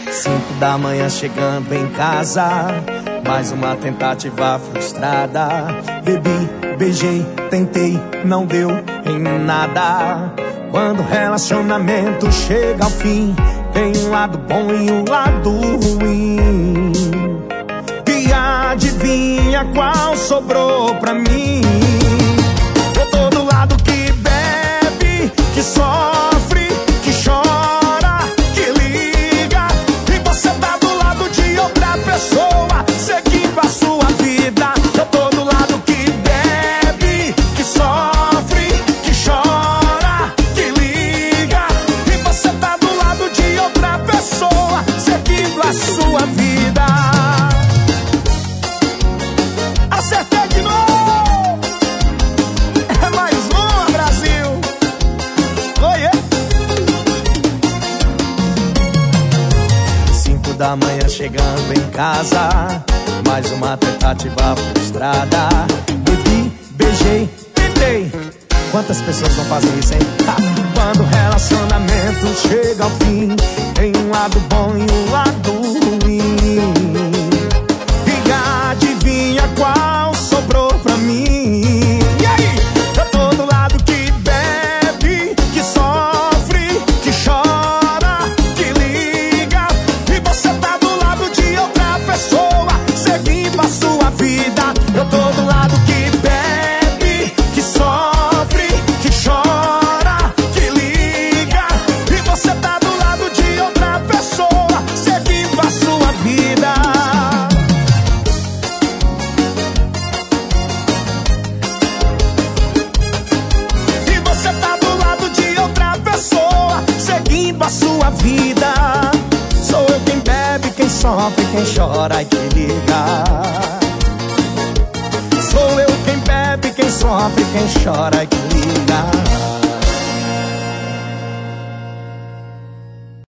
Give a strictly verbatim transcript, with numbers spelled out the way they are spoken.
Cinco da manhã chegando em casa, mais uma tentativa frustrada. Bebi, beijei, tentei, não deu em nada. Quando o relacionamento chega ao fim, tem um lado bom e um lado ruim. E adivinha qual sobrou pra mim? Eu tô do lado que bebe, que sofre, que chora, que liga. E você tá do lado de outra pessoa, seguindo a sua vida. Eu tô do lado que bebe, que sofre, que chora, que liga. E você tá do lado de outra pessoa, seguindo a sua vida. Acertei de novo! É mais uma, Brasil! Oiê! Cinco da manhã chegando em casa, mais uma tentativa frustrada. Bebi, beijei, tentei. Quantas pessoas não fazem isso, hein? Ha! Quando o relacionamento chega ao fim, tem um lado bom e um lado ruim. E adivinha qual sobrou pra mim? E aí? Eu tô do lado que bebe, que sofre, que chora, que liga. E você tá do lado de outra pessoa, seguindo a sua vida. Eu tô do lado que bebe, que sofre, que chora, que liga. E você tá do lado de outra pessoa, seguindo a sua vida. E você tá do lado de outra pessoa, seguindo a sua vida. Sou eu quem bebe, quem sofre, quem chora e que liga. Sou eu quem bebe, quem sofre, quem chora e que liga.